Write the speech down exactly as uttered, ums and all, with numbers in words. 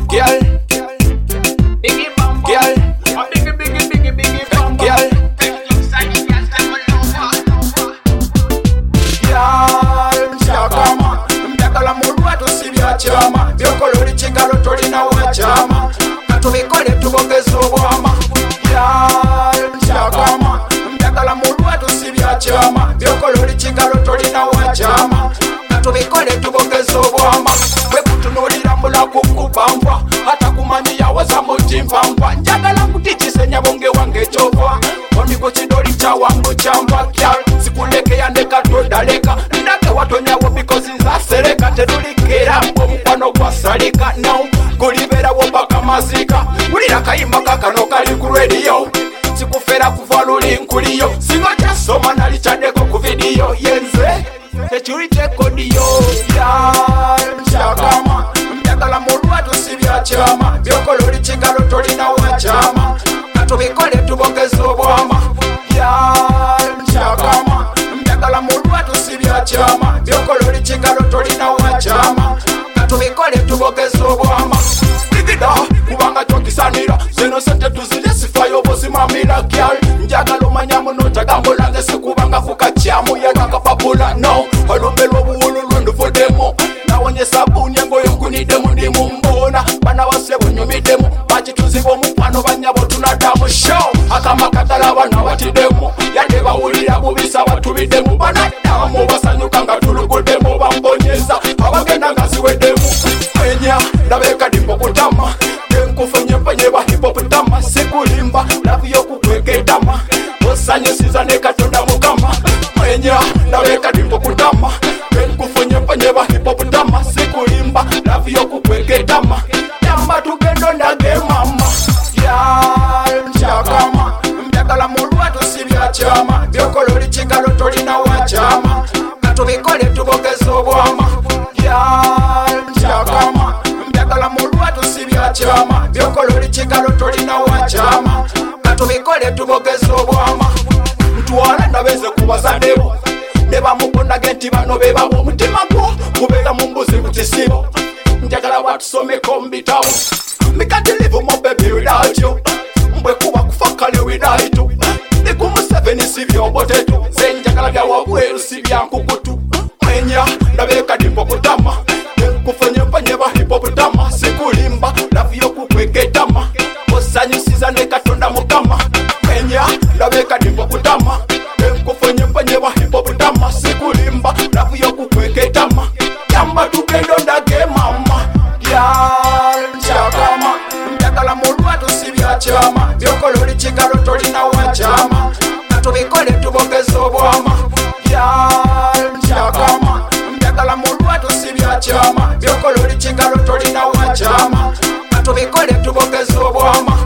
Girl, biggie bum bum. Girl, biggie biggie biggie biggie bum bum. Girl, girl, chakama. Mjakala mulwa tusibya chama. Byokololi chingalo tolina wachama. Katubikole tubongeze obwama. Girl, chakama. Mjakala mulwa tusibya chama. Byokololi chingalo tolina wachama. Katubikole tubongeze obwama. Bwekutunulira mulaku kubambwa. Hata kumanya waza mutimvambwa. Njagala kutichise bonge wange chova. Oniko chidoli cha wangu chamba. Girl, sikuleke yandeka todaleka. Ndake watonyawo because nzasereka. Tedulikera omukwano gwasalika. Now kulibera wopaka mazika. Ulira kayimba kakano kali ku radio. Sikufera kuva luli nkuliyo. Singo jasoma nalichadeko ku video. Yenze security kodiyo. Girl, chakama. Mjakala mulwa tusibya chama. Byokololi chingalo tolina wachama. Katubikole tubongeze obwama. Girl, chakama. Mjakala mulwa tusibya chama. Byokololi chingalo tolina wachama. Katubikole tubongeze obwama. Digida kubanga twakisanira. Zeno sente tuzile sifayo bosimamira. Girl, njagala omanya muno tagambulange sikubanga kukachamu yakakapapula. No, olumbelwa buwulu lwendu fodemo. Nawonye sabuni engoyo nkunidemu ndimu mbona. Bana wasebo nyumidemu. Bachi tuzibo mukwano banyabo tunadamu. Show akama katala bana watidemu. Yade bawulira bubisa batubidemu. Bana damu basanyuka nga tulugudemu. Bambonyeza abagenda nga ziwedemu. Enya ndabeka dimbo kutama. Kenkufunye penye ba hipopotama. Sikulimba labiyo kukweketama. Osanyusiza ne katonda mukama. Enya ndabeka dimbo kutama. Kenkufunye penye ba hipopotama. Sikulimba labiyo kukweketama. Yamba tugendo ndage mama. Girl, chakama. Mjakala mulwa tusibya chama. Byokololi chingalo tolina wachama. Katubikole tubongeze obwama. Girl, chakama. Mjakala mulwa tusibya chama. Byokololi chingalo tolina wachama. Katubikole tubongeze obwama. Mtuwala ndabeze kubazadebo. Neba mukunda genti bano bebabo. Mutima gwo kubera mumbuzi mutisibo. Njagala watusomeko mbitawo. Mikatilivu mo baby without you. Mbwe kuba kufakale without you. Nikumu seven sivyo botetu. Zenjagala bya wabweru sibya nkukutu. Mwenya ndabeka dimbo kutama. Kufanya panye ba hipopotama. Sikulimba laviyo kukweketama. Osanyusiza ne katonda mukama. Mwenya ndabeka dimbo kutama. Kufanya panye ba hipopotama. Sikulimba laviyo kukweketama. Yamba tugendo ndage mama. Girl, chakama. Mjakala mulwa tusibya chama. Byokololi chingalo tolina wachama. Katubikole tubongeze obwama. Girl, chakama. Mjakala mulwa tusibya chama. Byokololi chingalo tolina wachama. Katubikole tubongeze obwama.